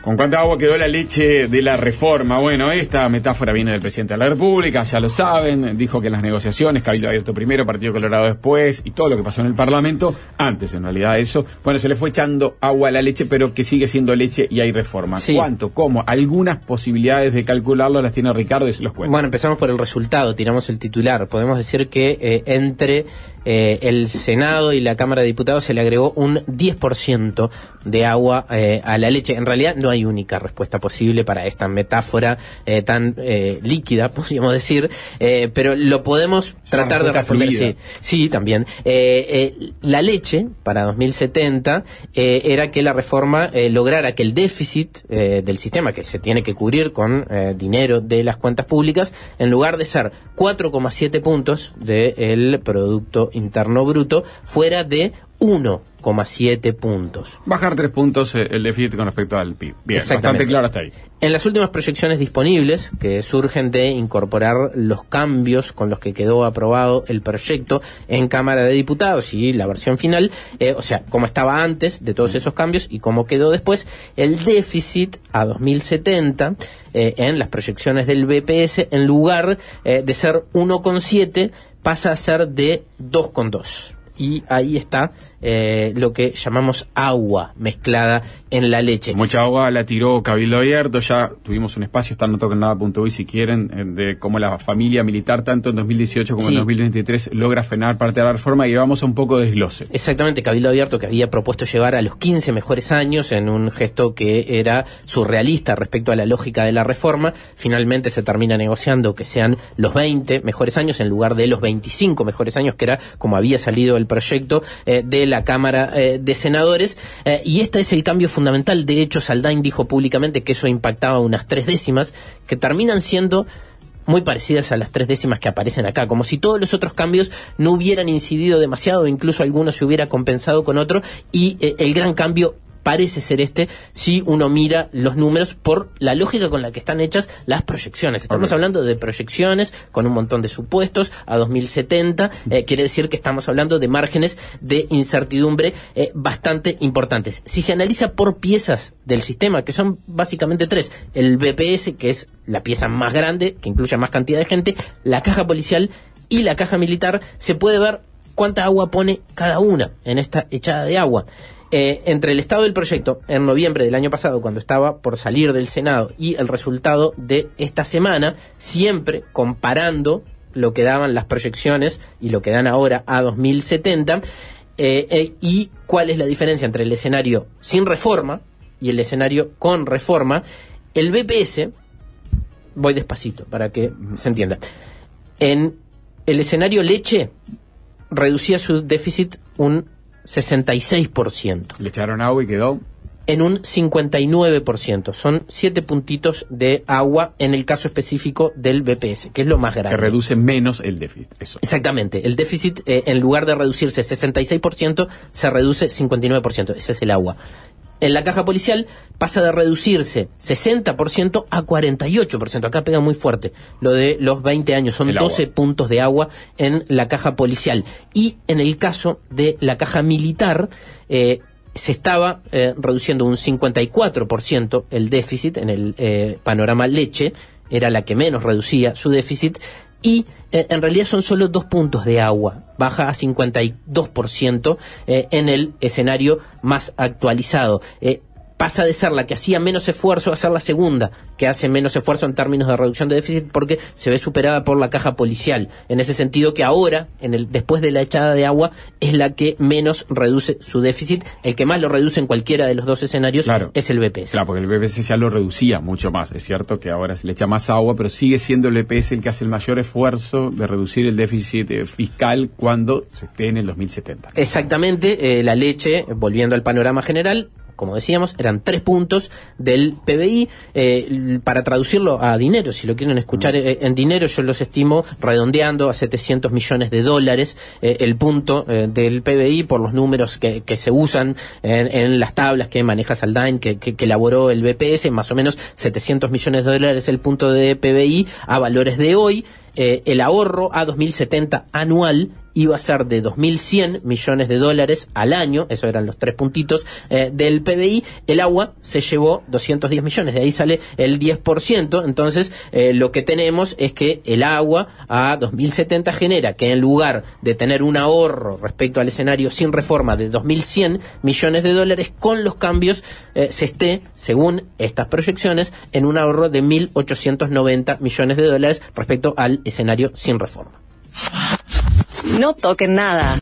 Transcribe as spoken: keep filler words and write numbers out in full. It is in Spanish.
¿Con cuánta agua quedó la leche de la reforma? Bueno, esta metáfora viene del presidente de la República, ya lo saben, dijo que en las negociaciones, Cabildo Abierto primero, Partido Colorado después, y todo lo que pasó en el Parlamento, antes en realidad eso, bueno, se le fue echando agua a la leche, pero que sigue siendo leche y hay reforma. Sí. ¿Cuánto? ¿Cómo? Algunas posibilidades de calcularlo las tiene Ricardo y se los cuenta. Bueno, empezamos por el resultado, tiramos el titular. Podemos decir que eh, entre eh, el Senado y la Cámara de Diputados se le agregó un diez por ciento de agua eh, a la leche. En realidad no hay única respuesta posible para esta metáfora eh, tan eh, líquida, podríamos decir, eh, pero lo podemos tratar de responder. Sí, sí, también. Eh, eh, la leche, para dos mil setenta, eh, era que la reforma eh, lograra que el déficit eh, del sistema, que se tiene que cubrir con eh, dinero de las cuentas públicas, en lugar de ser cuatro coma siete puntos del Producto Interno Bruto, fuera de uno coma siete puntos. Bajar tres puntos eh, el déficit con respecto al P I B. Bien, bastante claro hasta ahí. En las últimas proyecciones disponibles, que surgen de incorporar los cambios con los que quedó aprobado el proyecto en Cámara de Diputados y la versión final, eh, o sea, como estaba antes de todos esos cambios y cómo quedó después, el déficit a dos mil setenta, eh, en las proyecciones del B P S, en lugar eh, de ser uno coma siete, pasa a ser de dos coma dos. Y ahí está eh, lo que llamamos agua mezclada en la leche. Mucha agua la tiró Cabildo Abierto, ya tuvimos un espacio, está en no toquen nada punto uy si quieren, de cómo la familia militar, tanto en dos mil dieciocho como sí. en dos mil veintitrés, logra frenar parte de la reforma, y vamos a un poco de desglose. Exactamente, Cabildo Abierto, que había propuesto llevar a los quince mejores años en un gesto que era surrealista respecto a la lógica de la reforma, finalmente se termina negociando que sean los veinte mejores años en lugar de los veinticinco mejores años, que era como había salido el proyecto eh, de la Cámara eh, de Senadores, eh, y este es el cambio fundamental. De hecho, Saldain dijo públicamente que eso impactaba unas tres décimas, que terminan siendo muy parecidas a las tres décimas que aparecen acá, como si todos los otros cambios no hubieran incidido demasiado, incluso algunos se hubiera compensado con otro, y eh, el gran cambio parece ser este, si uno mira los números por la lógica con la que están hechas las proyecciones. Estamos okay. hablando de proyecciones con un montón de supuestos a dos mil setenta, eh, quiere decir que estamos hablando de márgenes de incertidumbre eh, bastante importantes. Si se analiza por piezas del sistema, que son básicamente tres: el B P S, que es la pieza más grande, que incluye más cantidad de gente, la caja policial y la caja militar, se puede ver cuánta agua pone cada una en esta echada de agua. Eh, entre el estado del proyecto en noviembre del año pasado, cuando estaba por salir del Senado, y el resultado de esta semana, siempre comparando lo que daban las proyecciones y lo que dan ahora a dos mil setenta, eh, eh, y cuál es la diferencia entre el escenario sin reforma y el escenario con reforma. El B P S, voy despacito para que se entienda, en el escenario leche reducía su déficit un sesenta y seis por ciento. Le echaron agua y quedó en un cincuenta y nueve por ciento. Son siete puntitos de agua en el caso específico del B P S, que es lo más grande. Que reduce menos el déficit. Eso. Exactamente. El déficit, eh, en lugar de reducirse sesenta y seis por ciento, se reduce cincuenta y nueve por ciento. Ese es el agua. En la caja policial pasa de reducirse sesenta por ciento a cuarenta y ocho por ciento. Acá pega muy fuerte lo de los veinte años. Son doce puntos de agua en la caja policial. Y en el caso de la caja militar, eh, se estaba eh, reduciendo un cincuenta y cuatro por ciento el déficit en el eh, panorama leche. Era la que menos reducía su déficit. Y eh, en realidad son solo dos puntos de agua, baja a cincuenta y dos por ciento eh, en el escenario más actualizado. Eh, pasa de ser la que hacía menos esfuerzo a ser la segunda que hace menos esfuerzo en términos de reducción de déficit, porque se ve superada por la caja policial. En ese sentido, que ahora, en el después de la echada de agua, es la que menos reduce su déficit. El que más lo reduce en cualquiera de los dos escenarios, claro, es el B P S. Claro, porque el B P S ya lo reducía mucho más. Es cierto que ahora se le echa más agua, pero sigue siendo el B P S el que hace el mayor esfuerzo de reducir el déficit fiscal cuando se esté en el dos mil setenta. Exactamente. Eh, la leche, volviendo al panorama general, como decíamos, eran tres puntos del P B I. Eh, para traducirlo a dinero, si lo quieren escuchar eh, en dinero, yo los estimo redondeando a setecientos millones de dólares eh, el punto eh, del P B I, por los números que, que se usan en, en las tablas que maneja Saldain, que, que, que elaboró el B P S. Más o menos setecientos millones de dólares el punto de P B I a valores de hoy. Eh, el ahorro a dos mil setenta anual iba a ser de dos mil cien millones de dólares al año, esos eran los tres puntitos eh, del P B I, el agua se llevó doscientos diez millones, de ahí sale el diez por ciento, entonces eh, lo que tenemos es que el agua a dos mil setenta genera que en lugar de tener un ahorro respecto al escenario sin reforma de dos mil cien millones de dólares, con los cambios eh, se esté, según estas proyecciones, en un ahorro de mil ochocientos noventa millones de dólares respecto al escenario sin reforma. No toquen nada.